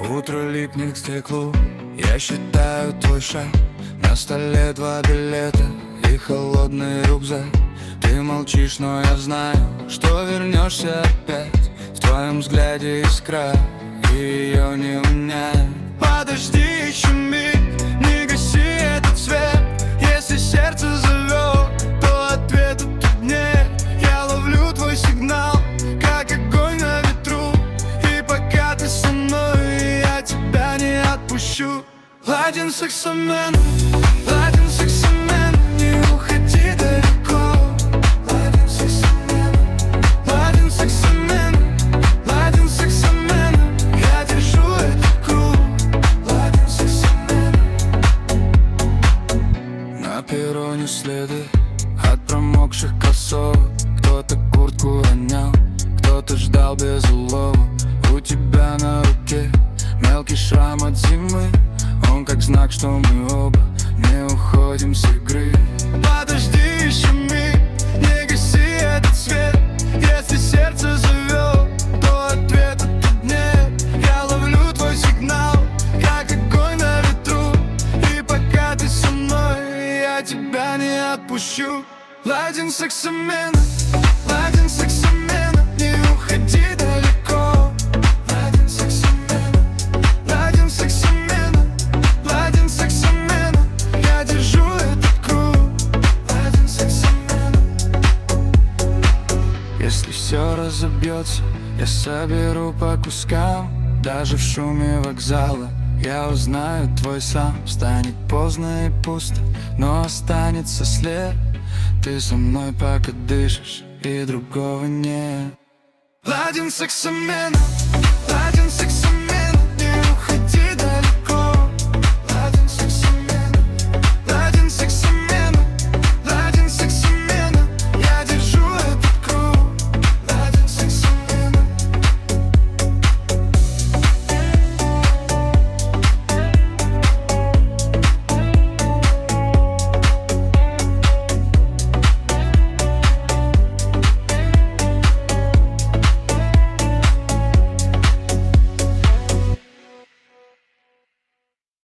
Утро липнет к стеклу, я считаю твой шаг. На столе 2 билета и холодный рюкзак. Ты молчишь, но я знаю, что вернешься опять. В твоем взгляде искра, и ее не унять. Подожди еще миг, не гаси этот свет. Если сердце зовет, то ответа тут нет. Я ловлю твой сигнал, как огонь на ветру. И пока ты со мной, я тебя не отпущу. Ладен сексомен, ладен сексомен, не уходи далеко. Ладен сексомен, ладен сексомен, ладен сексомен, я держу этот круг. Ладен сексомен. На перроне следы от промокших кроссовок. Кто-то куртку ронял, кто-то ждал без улова. У тебя на руке мелкий шрам от зимы. Он как знак, что мы оба не уходим с игры. Подожди еще миг, не гаси этот свет. Если сердце зовет, то ответа тут нет. Я ловлю твой сигнал, как огонь на ветру. И пока ты со мной, я тебя не отпущу. Ладен сексомен, ладен сексомен, не уходи далеко. Ладен сексомен, ладен сексомен, ладен сексомен, я держу этот круг. Ладен сексомен. Если все разобьется, я соберу по кускам. Даже в шуме вокзала я узнаю твой сам. Станет поздно и пусто, но останется след. Ты со мной пока дышишь, и другого нет. Ладен сексомен.